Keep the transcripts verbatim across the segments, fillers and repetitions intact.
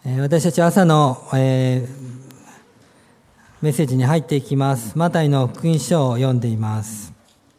私たち朝の、えー、メッセージに入っていきます。マタイの福音書を読んでいます。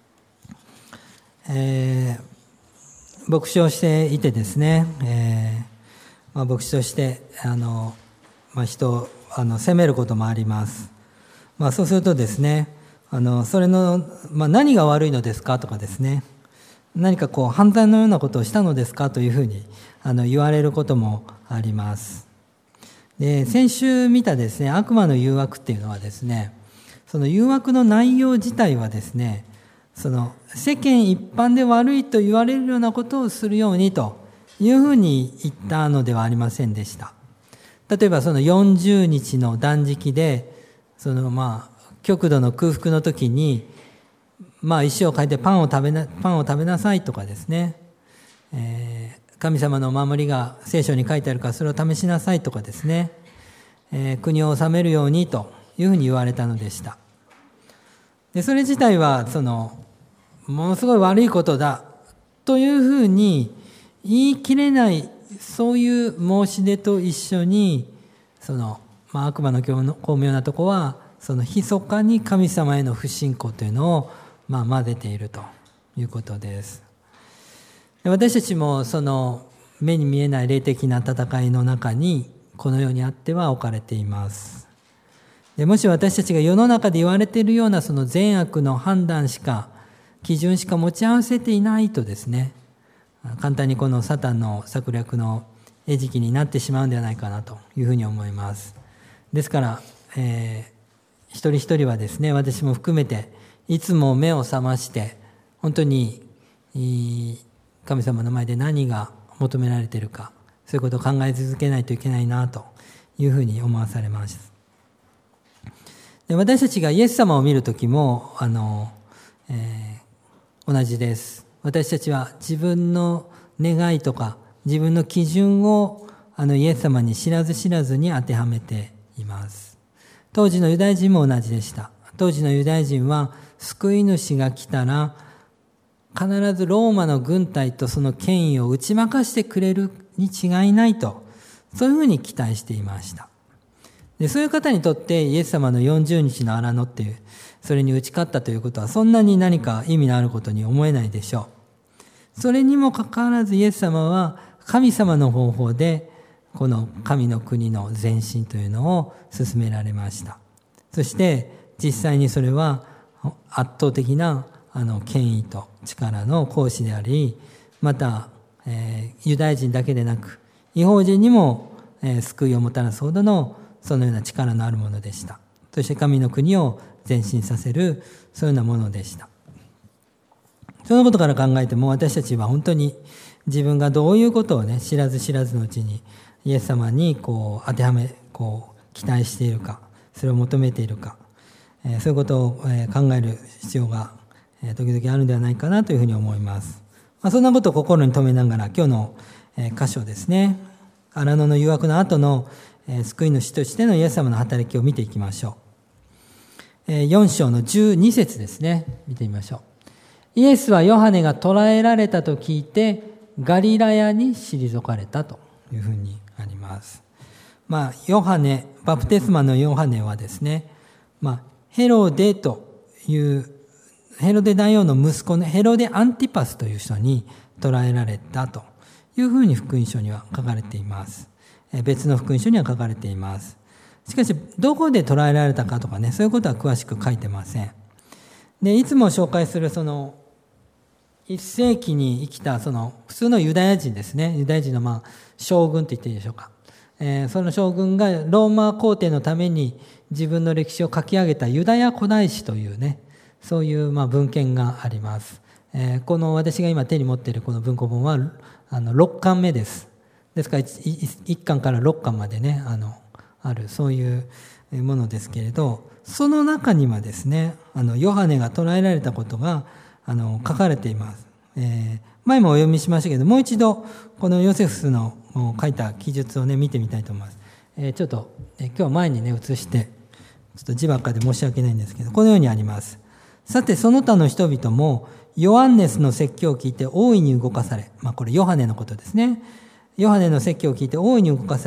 えー、牧師をしていてですね、えーまあ、牧師としてあの、まあ、人をあの責めることもあります。まあ、そうするとですね、あのそれの、まあ、何が悪いのですかとかですね、何かこう犯罪のようなことをしたのですかというふうにあの言われることもあります。で、先週見たですね、悪魔の誘惑っていうのはですね、その誘惑の内容自体はですね、その世間一般で悪いと言われるようなことをするようにというふうに言ったのではありませんでした。例えばそのよんじゅうにちの断食で、そのまあ極度の空腹の時に、まあ石を変えてパンを食べな、パンを食べなさいとかですね、えー神様のお守りが聖書に書いてあるからそれを試しなさいとかですね、えー、国を治めるようにというふうに言われたのでした。で、それ自体はそのものすごい悪いことだというふうに言い切れない、そういう申し出と一緒に、その、まあ、悪魔の巧妙なとこはその密かに神様への不信仰というのを、まあ、混ぜているということです。私たちもその目に見えない霊的な戦いの中にこの世にあっては置かれています。で、もし私たちが世の中で言われているようなその善悪の判断しか、基準しか持ち合わせていないとですね、簡単にこのサタンの策略の餌食になってしまうんではないかなというふうに思います。ですから、えー、一人一人はですね、私も含めていつも目を覚まして本当にいい神様の前で何が求められているか、そういうことを考え続けないといけないなというふうに思わされます。で、私たちがイエス様を見るときもあの、えー、同じです。私たちは自分の願いとか自分の基準をあのイエス様に知らず知らずに当てはめています。当時のユダヤ人も同じでした。当時のユダヤ人は救い主が来たら必ずローマの軍隊とその権威を打ち負かしてくれるに違いないと、そういうふうに期待していました。で、そういう方にとってイエス様のよんじゅうにちの荒野っていう、それに打ち勝ったということはそんなに何か意味のあることに思えないでしょう。それにもかかわらずイエス様は神様の方法でこの神の国の前進というのを進められました。そして実際にそれは圧倒的なあの権威と力の行使であり、また、えー、ユダヤ人だけでなく異邦人にも、えー、救いをもたらすほどのそのような力のあるものでした。そして神の国を前進させる、そういうようなものでした。そのことから考えても、私たちは本当に自分がどういうことをね、知らず知らずのうちにイエス様にこう当てはめ、こう期待しているか、それを求めているか、えー、そういうことを、えー、考える必要が時々あるんではないかなというふうに思います。まあ、そんなことを心に留めながら今日の箇所ですね、荒野の誘惑の後の救い主としてのイエス様の働きを見ていきましょう。よん章のじゅうに節ですね、見てみましょう。イエスはヨハネが捕らえられたと聞いてガリラヤに退かれたというふうにあります。まあヨハネ、バプテスマのヨハネはですね、まあヘロデというヘロデ大王の息子のヘロデ・アンティパスという人に捕らえられたというふうに福音書には書かれています。別の福音書には書かれています。しかしどこで捕らえられたかとかね、そういうことは詳しく書いてません。で、いつも紹介するそのいっ世紀に生きたその普通のユダヤ人ですね、ユダヤ人のまあ将軍と言っていいでしょうか、えー、その将軍がローマ皇帝のために自分の歴史を書き上げたユダヤ古代史というね、そういうまあ文献があります。えー、この私が今手に持っているこの文庫本はあのろっかんめです。ですからいっかんからろっかんまでね、あのあるそういうものですけれど、その中にはですね、あのヨハネが捕らえられたことがあの書かれています。えー、前もお読みしましたけど、もう一度このヨセフスの書いた記述をね見てみたいと思います。えー、ちょっと、えー、今日は前にね移してちょっと字ばっかで申し訳ないんですけど、このようにあります。さてその他の人々もヨハネスの説教を聞いて大いに動かされ、まあこれヨハネのことですね。ヨハネの説教を聞いて大いに動かされ、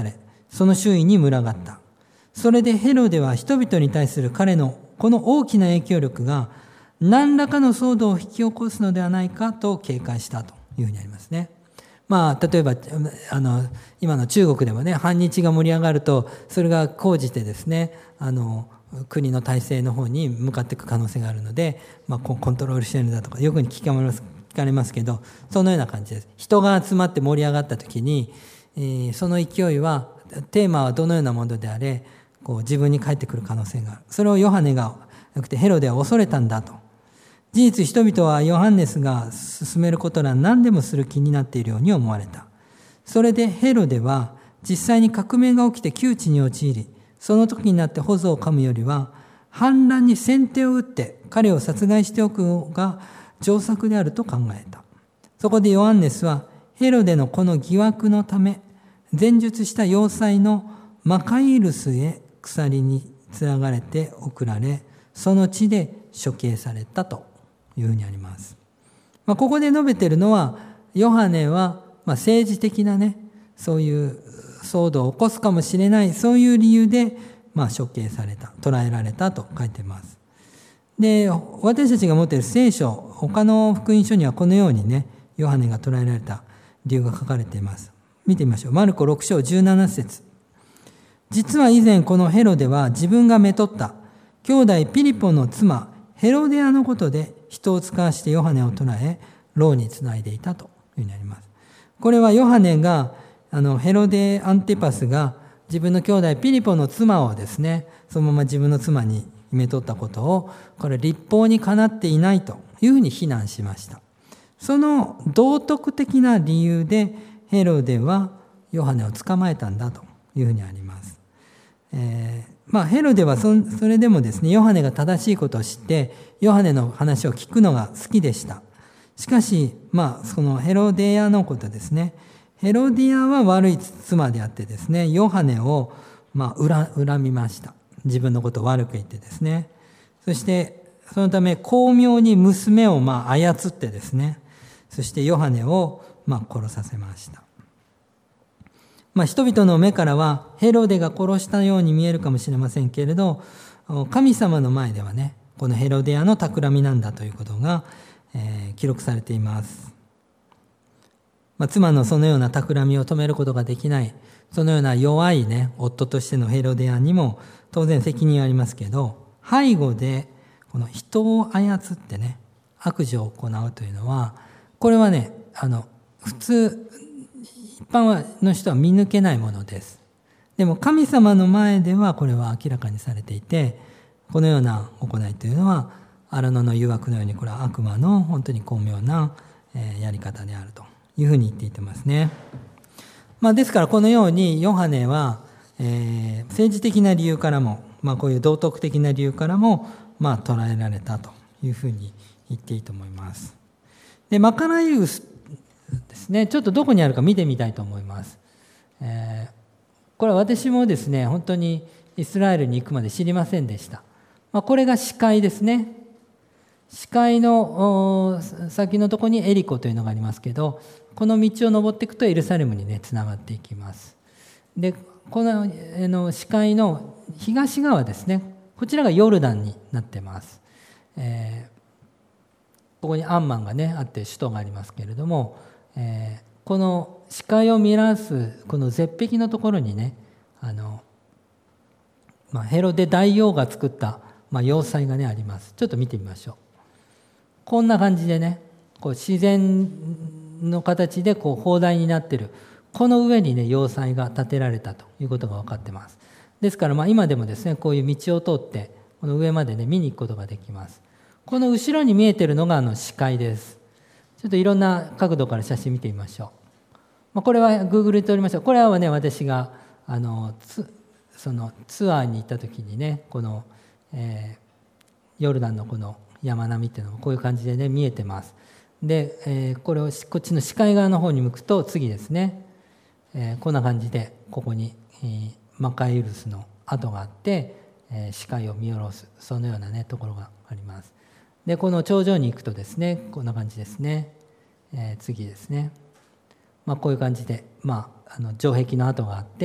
その周囲に群がった。それでヘロデは人々に対する彼のこの大きな影響力が何らかの騒動を引き起こすのではないかと警戒したというふうにありますね。まあ例えばあの今の中国でもね、反日が盛り上がるとそれが高じてですね、あの国の体制の方に向かっていく可能性があるので、まあ、コントロールしてるんだとかよく聞かれます、聞かれますけど、そのような感じです。人が集まって盛り上がった時に、えー、その勢いはテーマはどのようなものであれこう自分に返ってくる可能性がある。それをヨハネがなくてヘロデは恐れたんだと。事実人々はヨハネスが進めることなら何でもする気になっているように思われた。それでヘロデは実際に革命が起きて窮地に陥り、その時になって穂を噛むよりは反乱に先手を打って彼を殺害しておく方が上策であると考えた。そこでヨハネスはヘロデのこの疑惑のため前述した要塞のマカイルスへ鎖につながれて送られ、その地で処刑されたというふうにあります。まあ、ここで述べているのはヨハネはまあ政治的なね、そういう騒動を起こすかもしれない、そういう理由でまあ処刑された、捕らえられたと書いています。で、私たちが持っている聖書、他の福音書にはこのようにね、ヨハネが捕らえられた理由が書かれています。見てみましょう。マルコろく章じゅうなな節。実は以前このヘロデは自分がめとった兄弟ピリポの妻ヘロデアのことで人を使わしてヨハネを捕らえ、牢につないでいたというふうになります。これはヨハネがあのヘロデアンティパスが自分の兄弟ピリポの妻をですね、そのまま自分の妻にめとったことを、これ律法にかなっていないというふうに非難しました。その道徳的な理由でヘロデはヨハネを捕まえたんだというふうにあります。えー、まあヘロデは そ, それでもですね、ヨハネが正しいことを知ってヨハネの話を聞くのが好きでした。しかしまあそのヘロデアのことですね、ヘロディアは悪い妻であってですね、ヨハネをまあ恨みました。自分のことを悪く言ってですね、そしてそのため巧妙に娘をまあ操ってですね、そしてヨハネをまあ殺させました。まあ、人々の目からはヘロデが殺したように見えるかもしれませんけれど、神様の前ではね、このヘロデアの企みなんだということが、えー、記録されています。まあ、妻のそのような企みを止めることができない、そのような弱いね、夫としてのヘロデアにも当然責任はありますけど、背後でこの人を操ってね、悪事を行うというのは、これはね、あの普通一般の人は見抜けないものです。でも神様の前ではこれは明らかにされていて、このような行いというのは荒野の誘惑のように、これは悪魔の本当に巧妙なやり方であるというふうに言っていてますね。まあ、ですからこのようにヨハネは、えー、政治的な理由からも、まあ、こういう道徳的な理由からも、まあ、捉えられたというふうに言っていいと思います。で、マカナイウスですね、ちょっとどこにあるか見てみたいと思います。えー、これは私もですね、本当にイスラエルに行くまで知りませんでした。まあ、これが死海ですね。死海の先のところにエリコというのがありますけど、この道を登っていくとエルサレムにね、つながっていきます。で、この、あの死海の東側ですね、こちらがヨルダンになってます。えー、ここにアンマンがねあって首都がありますけれども、えー、この視界を見らすこの絶壁のところにね、あの、まあ、ヘロデ大王が作った、まあ、要塞がねあります。ちょっと見てみましょう。こんな感じでね、こう自然の形でこう砲台になっている、この上にね要塞が建てられたということが分かってます。ですからまあ今でもですね、こういう道を通ってこの上までね見に行くことができます。この後ろに見えているのがあの視界です。ちょっといろんな角度から写真見てみましょう。まあ、これは Google で撮りました。これはね、私があのつそのツアーに行った時にね、この、えー、ヨルダンのこの山並みっていうのもこういう感じでね見えてます。で、えー、これをこっちの視界側の方に向くと次ですね、えー、こんな感じでここに、えー、マカイウルスの跡があって、えー、視界を見下ろす、そのようなねところがあります。で、この頂上に行くとですね、こんな感じですね。えー、次ですね。まあ、こういう感じで、まあ、あの城壁の跡があって、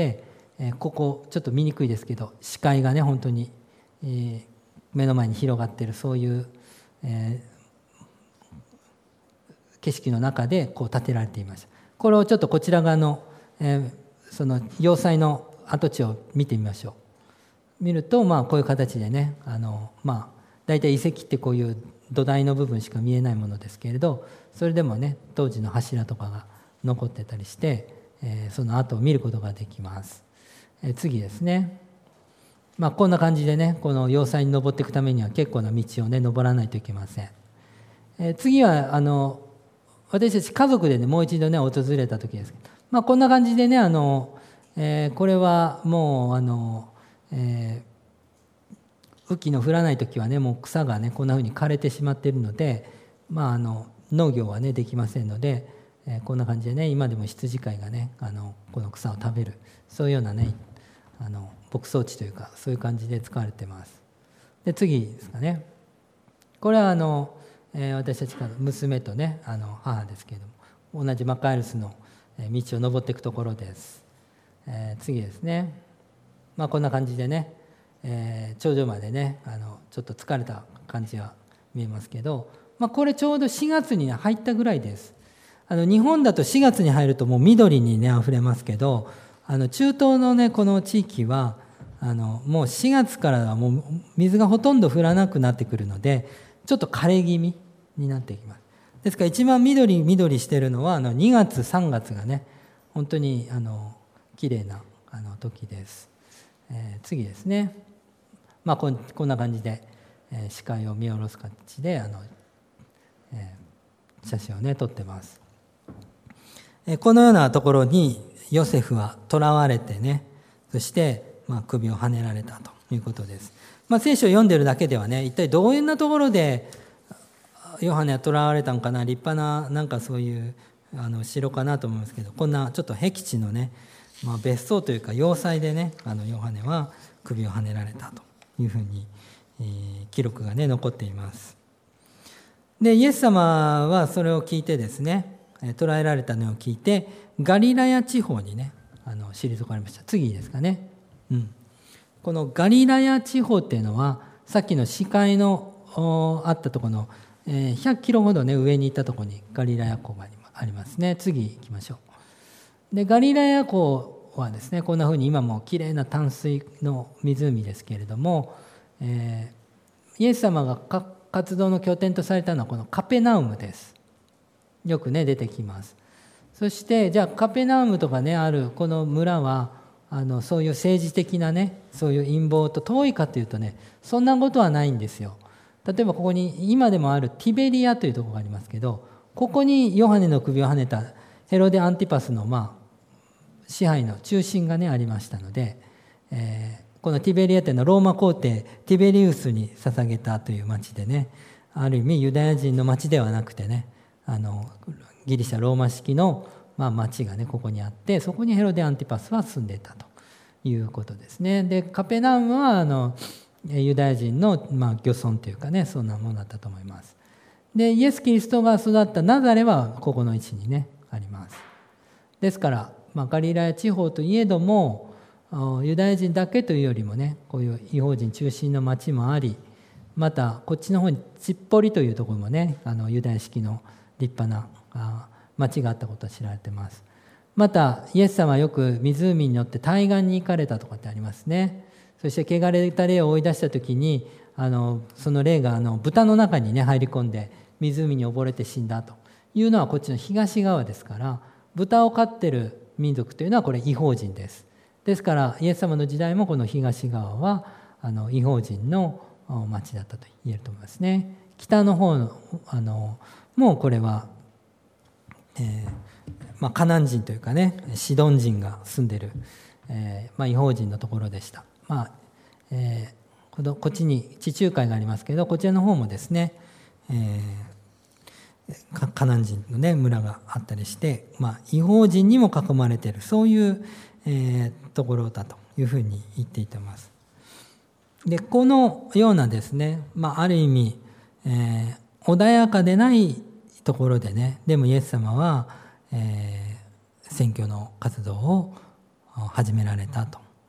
えー、ここちょっと見にくいですけど、視界がね本当に、えー、目の前に広がっている、そういう、えー、景色の中でこう建てられていました。これをちょっとこちら側の、えー、その要塞の跡地を見てみましょう。見ると、まあ、こういう形でね、あの、まあ、大体遺跡ってこういう土台の部分しか見えないものですけれど、それでもね当時の柱とかが残ってたりして、えー、その跡を見ることができます。えー、次ですね、まあ、こんな感じでねこの要塞に登っていくためには結構な道をね登らないといけません。えー、次はあの私たち家族でねもう一度ね訪れた時ですけど、まあ、こんな感じでねあの、えー、これはもうあの、えー、雨季の降らない時はねもう草がねこんなふうに枯れてしまっているので、まあ、あの農業はねできませんので、えー、こんな感じでね今でも羊飼いがねあのこの草を食べる、そういうようなねあの牧草地というかそういう感じで使われています。で次ですかね、これはあの、えー、私たちの娘とねあの母ですけれども、同じマカエルスの道を登っていくところです。えー、次ですね、まあ、こんな感じでね、えー、頂上までねあのちょっと疲れた感じが見えますけど、まあ、これちょうどしがつに入ったぐらいです。あの日本だとしがつに入るともう緑にねあふれますけど、あの中東のねこの地域はあのもうしがつからはもう水がほとんど降らなくなってくるので、ちょっと枯れ気味になってきます。ですから一番緑緑してるのはあのにがつさんがつがね本当にあの綺麗なあの時です。えー、次ですね、まあ、こん、こんな感じで、えー、視界を見下ろす形であの、えー、写真をね撮ってます。えー、このようなところにヨセフは囚われてね、そして、まあ、首をはねられたということです。まあ、聖書を読んでるだけではね一体どういうなところでヨハネは囚われたのかな、立派ななんかそういうあの城かなと思いますけど、こんなちょっと僻地のね、まあ、別荘というか要塞でねあのヨハネは首をはねられたというふうに、えー、記録がね残っています。でイエス様はそれを聞いてですね、捕らえられたのを聞いてガリラヤ地方にねあの退かれました。次ですかね、うん、このガリラヤ地方っていうのはさっきの視界のあったところのひゃっキロほどね上に行ったところにガリラヤ湖がありますね。次行きましょう。でガリラヤ湖はですねこんなふうに今もきれいな淡水の湖ですけれども、えー、イエス様が活動の拠点とされたのはこのカペナウムです。よくね出てきます。そしてじゃあカペナウムとかねあるこの村はあのそういう政治的なねそういう陰謀と遠いかというとねそんなことはないんですよ。例えばここに今でもあるティベリアというところがありますけど、ここにヨハネの首をはねたヘロデ・アンティパスのまあ支配の中心がねありましたので、えー、このティベリアというのはローマ皇帝ティベリウスに捧げたという町でね、ある意味ユダヤ人の町ではなくてねあのギリシャローマ式のまあ町がねここにあって、そこにヘロデ・アンティパスは住んでいたということですね。でカペナウムはあのユダヤ人のまあ漁村というかねそんなものだったと思います。でイエス・キリストが育ったナザレはここの位置にねあります。ですから、まあ、ガリラヤ地方といえどもユダヤ人だけというよりもねこういう異邦人中心の町もあり、またこっちの方にチッポリというところもねあのユダヤ式の立派な町があったことは知られています。またイエス様はよく湖に乗って対岸に行かれたとかってありますね。そして汚れた霊を追い出した時にあのその霊があの豚の中にね入り込んで湖に溺れて死んだというのはこっちの東側ですから、豚を飼ってる民族というのはこれ異邦人です。ですからイエス様の時代もこの東側はあの異邦人の町だったと言えると思いますね。北の方のあのもうこれは、えーまあ、カナン人というかねシドン人が住んでる、えーまあ、異邦人のところでした。まあえー、このこっちに地中海がありますけど、こちらの方もですね、えー、カナン人の、ね、村があったりして、まあ、異邦人にも囲まれているそういう、えー、ところだというふうに言っています。でこのようなですね、まあ、ある意味、えー、穏やかでないところでねでもイエス様は、えー、宣教の活動を始められたと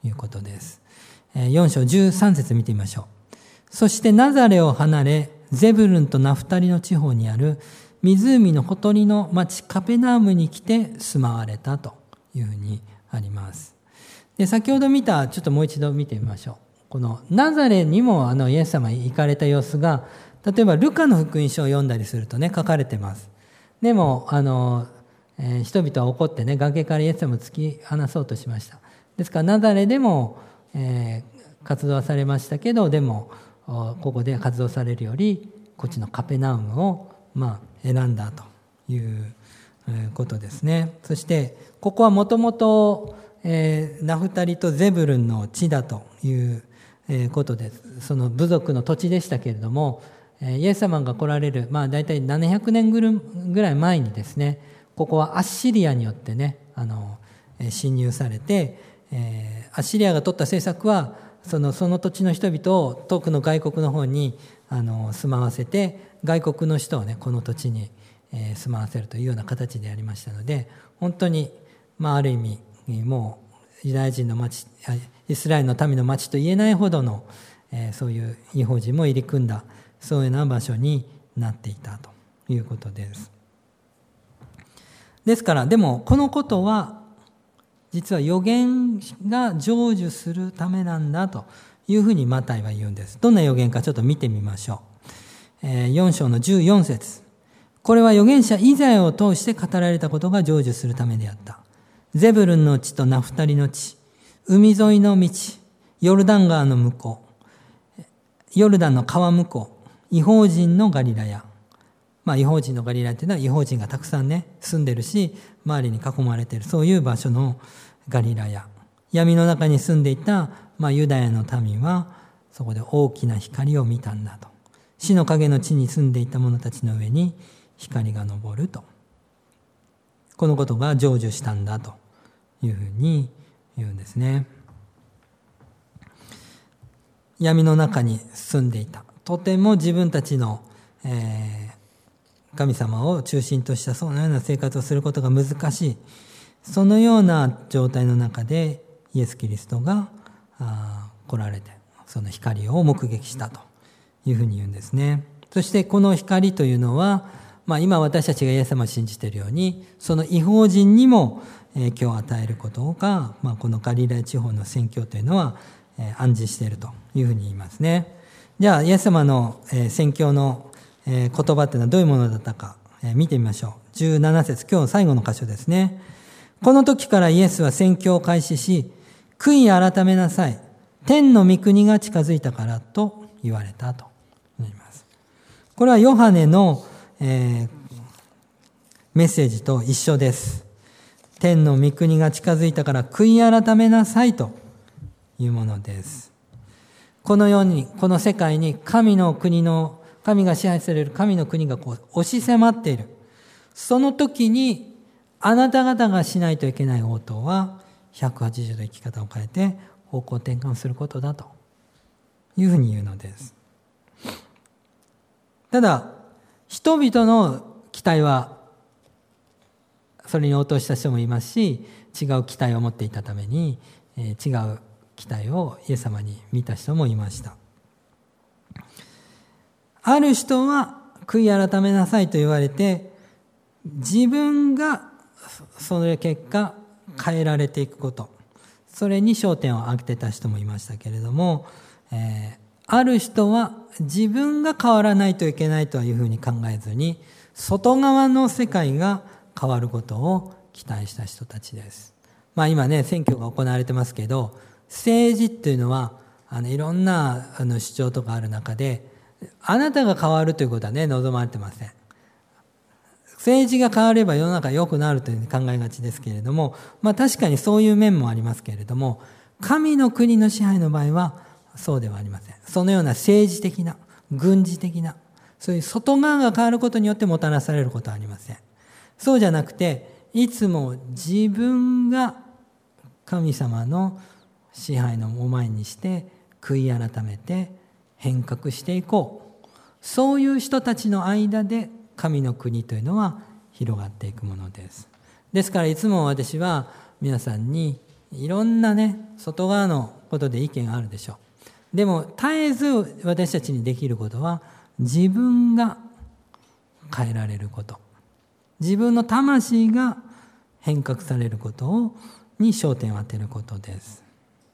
いうことです。よん章じゅうさん節見てみましょう。そしてナザレを離れ、ゼブルンとナフタリの地方にある湖のほとりの町カペナウムに来て住まわれたというふうにあります。で、先ほど見た、ちょっともう一度見てみましょう。このナザレにもあのイエス様行かれた様子が、例えばルカの福音書を読んだりするとね、書かれてます。でもあの、えー、人々は怒ってね、崖からイエス様を突き放そうとしました。ですからナザレでも、えー、活動はされましたけど、でもここで活動されるよりこっちのカペナウムを、まあ、選んだということですね。そしてここはもともとナフタリとゼブルンの地だということです。その部族の土地でしたけれども、イエス様が来られる、まあ、大体ななひゃくねんぐらい前にですね、ここはアッシリアによってね、あの侵入されて、えー、アッシリアが取った政策はその、その土地の人々を遠くの外国の方にあの住まわせて、外国の人をねこの土地に、えー、住まわせるというような形でありましたので、本当に、まあ、ある意味もうユダヤ人の町、イスラエルの民の町と言えないほどの、えー、そういう異邦人も入り組んだ、そういうような場所になっていたということです。ですから、でもこのことは実は預言が成就するためなんだというふうにマタイは言うんです。どんな預言かちょっと見てみましょう。えー、よん章のじゅうよん節。これは預言者イザヤを通して語られたことが成就するためであった。ゼブルンの地とナフタリの地、海沿いの道、ヨルダン川の向こう、ヨルダンの川向こう、異邦人のガリラヤ。まあ、異邦人のガリラヤというのは異邦人がたくさんね住んでるし、周りに囲まれている、そういう場所のガリラヤ。闇の中に住んでいた、まあ、ユダヤの民はそこで大きな光を見たんだと。死の影の地に住んでいた者たちの上に光が昇ると。このことが成就したんだというふうに言うんですね。闇の中に住んでいた。とても自分たちの、えー神様を中心としたそのような生活をすることが難しい、そのような状態の中でイエス・キリストが来られて、その光を目撃したというふうに言うんですね。そしてこの光というのは、まあ、今私たちがイエス様を信じているように、その異邦人にも影響を与えることが、まあ、このガリラヤ地方の宣教というのは暗示しているというふうに言いますね。じゃあイエス様の宣教の言葉っていうのはどういうものだったか見てみましょう。じゅうなな節、今日最後の箇所ですね。この時からイエスは宣教を開始し、悔い改めなさい、天の御国が近づいたからと言われたと言います。これはヨハネの、えー、メッセージと一緒です。天の御国が近づいたから悔い改めなさいというものです。この世に、この世界に神の国の神が支配される神の国がこう押し迫っている。その時にあなた方がしないといけない応答はひゃくはちじゅうど生き方を変えて方向転換することだというふうに言うのです。ただ人々の期待はそれに応答した人もいますし、違う期待を持っていたために、えー、違う期待をイエス様に見た人もいました。ある人は悔い改めなさいと言われて、自分がその結果変えられていくこと、それに焦点を当てた人もいましたけれども、えー、ある人は自分が変わらないといけないというふうに考えずに、外側の世界が変わることを期待した人たちです。まあ今ね、選挙が行われてますけど、政治っていうのはあのいろんなあの主張とかある中で、あなたが変わるということはね、望まれてません。政治が変われば世の中良くなるというふうに考えがちですけれども、まあ確かにそういう面もありますけれども、神の国の支配の場合はそうではありません。そのような政治的な、軍事的な、そういう外側が変わることによってもたらされることはありません。そうじゃなくて、いつも自分が神様の支配の前にして悔い改めて変革していこう。そういう人たちの間で神の国というのは広がっていくものです。ですからいつも私は皆さんにいろんなね外側のことで意見があるでしょう。でも絶えず私たちにできることは自分が変えられること、自分の魂が変革されることをに焦点を当てることです。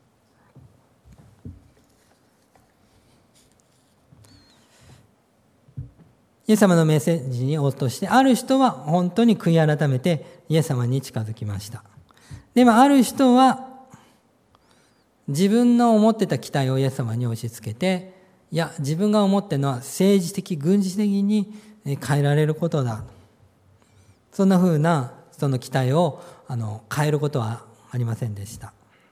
イエス様のメッセージに応答して、ある人は本当に悔い改めてイエス様に近づきました。でもある人は自分の思ってた期待をイエス様に押し付けて、いや自分が思ってるのは政治的軍事的に変えられることだ、そんなふうなその期待をあの変えることはありませんでした。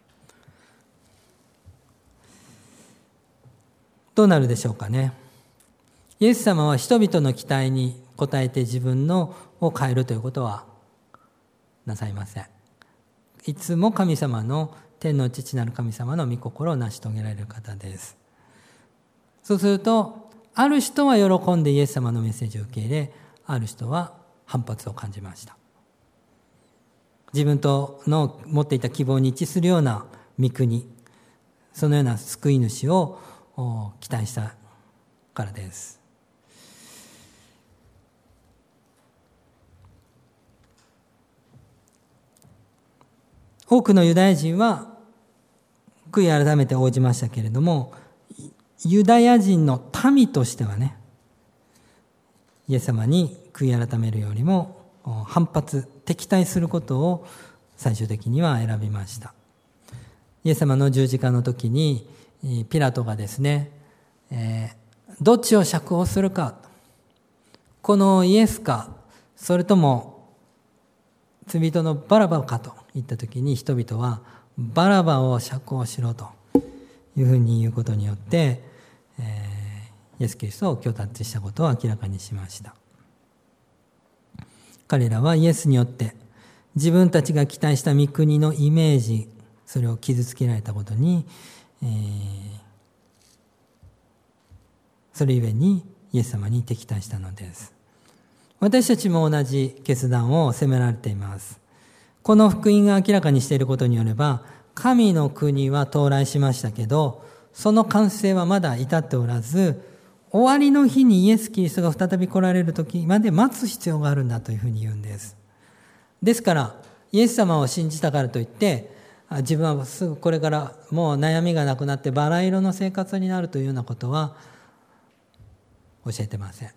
どうなるでしょうかね。イエス様は人々の期待に応えて自分のを変えるということはなさいません。いつも神様の天の父なる神様の御心を成し遂げられる方です。そうするとある人は喜んでイエス様のメッセージを受け入れ、ある人は反発を感じました。自分との持っていた希望に一致するような御国、そのような救い主を期待したからです。多くのユダヤ人は悔い改めて応じましたけれども、ユダヤ人の民としてはね、イエス様に悔い改めるよりも反発、敵対することを最終的には選びました。イエス様の十字架の時にピラトがですね、えー、どっちを釈放するか、このイエスかそれとも罪人のバラバかと言った時に、人々はバラバを釈放しろというふうに言うことによって、えー、イエス・キリストを拒絶したことを明らかにしました。彼らはイエスによって自分たちが期待した御国のイメージ、それを傷つけられたことに、えー、それゆえにイエス様に敵対したのです。私たちも同じ決断を責められています。この福音が明らかにしていることによれば、神の国は到来しましたけど、その完成はまだ至っておらず、終わりの日にイエス・キリストが再び来られる時まで待つ必要があるんだというふうに言うんです。ですからイエス様を信じたからといって自分はすぐこれからもう悩みがなくなってバラ色の生活になるというようなことは教えてません。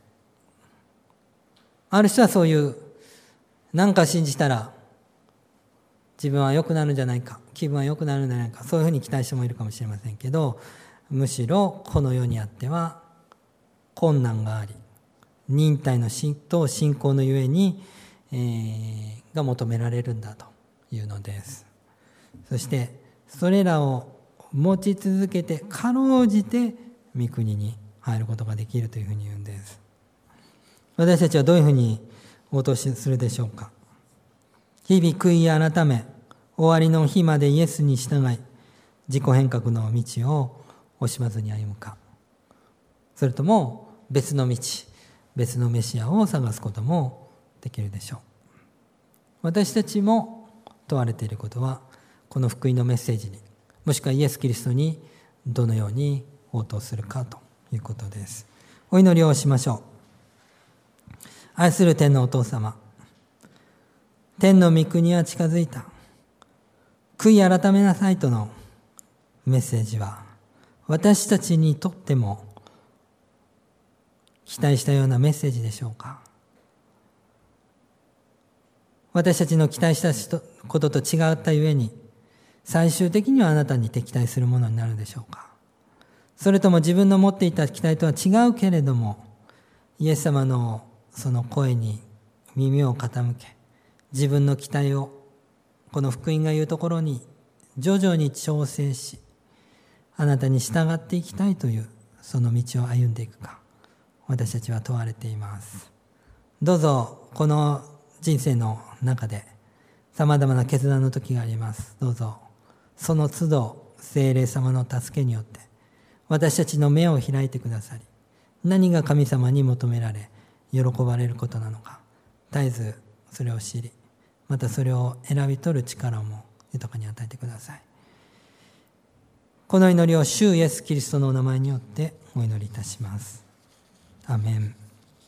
ある人はそういう何か信じたら自分は良くなるんじゃないか、気分は良くなるんじゃないか、そういうふうに期待してもいるかもしれませんけど、むしろこの世にあっては困難があり、忍耐の信と信仰のゆえに、えー、が求められるんだというのです。そしてそれらを持ち続けてかろうじて御国に入ることができるというふうに言うんです。私たちはどういうふうに応答するでしょうか。日々悔い改め、終わりの日までイエスに従い、自己変革の道を惜しまずに歩むか、それとも別の道、別のメシアを探すこともできるでしょう。私たちも問われていることは、この福音のメッセージに、もしくはイエス・キリストにどのように応答するかということです。お祈りをしましょう。愛する天のお父様、天の御国は近づいた。悔い改めなさいとのメッセージは、私たちにとっても期待したようなメッセージでしょうか。私たちの期待したことと違ったゆえに、最終的にはあなたに敵対するものになるでしょうか。それとも自分の持っていた期待とは違うけれども、イエス様のその声に耳を傾け、自分の期待をこの福音が言うところに徐々に調整し、あなたに従っていきたいというその道を歩んでいくか、私たちは問われています。どうぞこの人生の中でさまざまな決断の時があります。どうぞその都度聖霊様の助けによって私たちの目を開いてくださり、何が神様に求められ喜ばれることなのか、絶えずそれを知り、またそれを選び取る力も豊かに与えてください。この祈りを主イエスキリストのお名前によってお祈りいたします。アーメン。